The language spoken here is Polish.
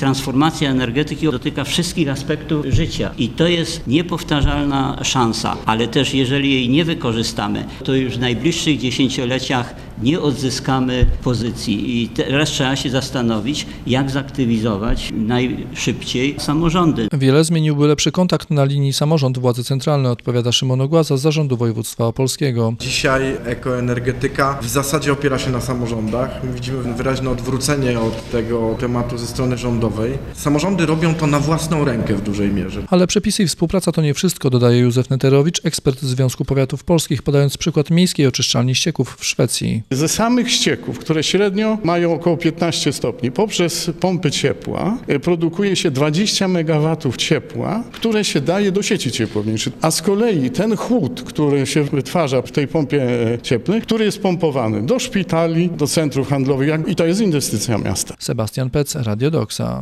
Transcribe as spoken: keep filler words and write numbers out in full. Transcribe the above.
Transformacja energetyki dotyka wszystkich aspektów życia i to jest niepowtarzalna szansa, ale też jeżeli jej nie wykorzystamy, to już w najbliższych dziesięcioleciach nie odzyskamy pozycji i teraz trzeba się zastanowić, jak zaktywizować najszybciej samorządy. Wiele zmieniłby lepszy kontakt na linii samorząd-władze centralne, odpowiada Szymon Ogłaza z Zarządu Województwa Opolskiego. Dzisiaj ekoenergetyka w zasadzie opiera się na samorządach. My widzimy wyraźne odwrócenie od tego tematu ze strony rządowej. Samorządy robią to na własną rękę w dużej mierze. Ale przepisy i współpraca to nie wszystko, dodaje Józef Neterowicz, ekspert Związku Powiatów Polskich, podając przykład miejskiej oczyszczalni ścieków w Szwecji. Ze samych ścieków, które średnio mają około piętnaście stopni, poprzez pompy ciepła produkuje się dwadzieścia megawatów ciepła, które się daje do sieci ciepłowniczej. A z kolei ten chłód, który się wytwarza w tej pompie cieplnej, który jest pompowany do szpitali, do centrów handlowych i to jest inwestycja miasta. Sebastian Pec, Radio Doksa.